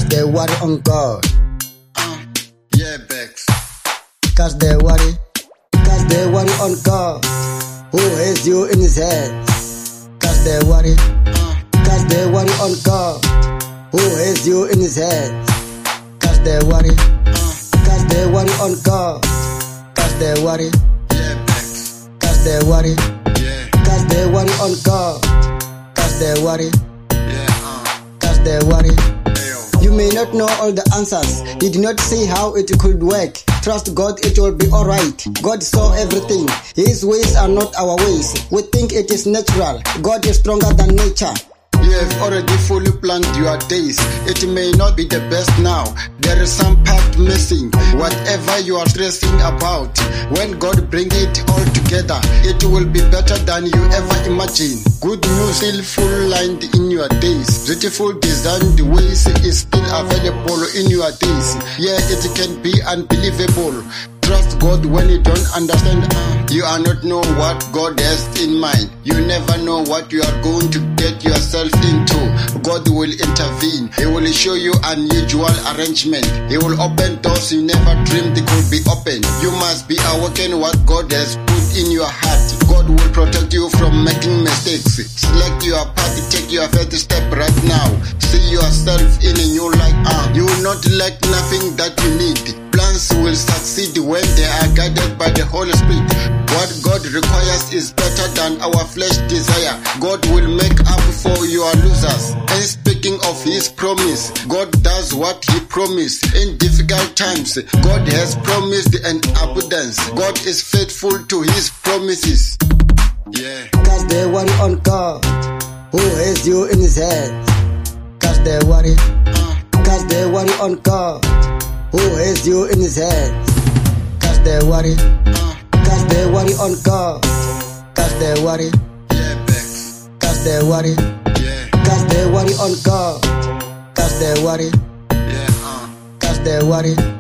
they worry on God. Yeah, Bex. Cause they worry on God, who has you in his hands. Cause they worry on God, who has you in his hands. Cause they worry on God. Cause they worry, Yeah, Bex. cause they worry, Yeah, cause they worry on God. Cause they worry, yeah, cause they worry. Ayo. You may not know all the answers. You did not see how it could work. Trust God, it will be alright. God saw everything. His ways are not our ways. We think it is natural. God is stronger than nature. You have already fully planned your days. It may not be the best now. There is some part missing. Whatever you are stressing about, when God brings it all together, it will be better than you ever imagined. Good news still full lined in your days. Beautiful designed ways is still available in your days. Yeah, it can be unbelievable. Trust God when you don't understand. You are not know what God has in mind. You never know what you are going to get yourself into. God will intervene. He will show you unusual arrangement. He will open doors you never dreamed they could be open. You must be awakened what God has put in your heart. God will protect you from making mistakes. Select your path, take your first step right now. See yourself in a new light. You will not lack nothing that you need. Plans will succeed when they are guided by the Holy Spirit. What God requires is better than our flesh desire. God will make up for your losers. And speaking of His promise, God does what He promised. In difficult times, God has promised an abundance. God is faithful to His promises. Yeah. Cause they worry on God, who has you in his hands. Cause they worry on God, who has you in his hands. Cause they worry on God. Cause they worry, Yeah, Bex. cause they worry, Yeah. cause they worry on God. Cause they worry, Yeah, cause they worry.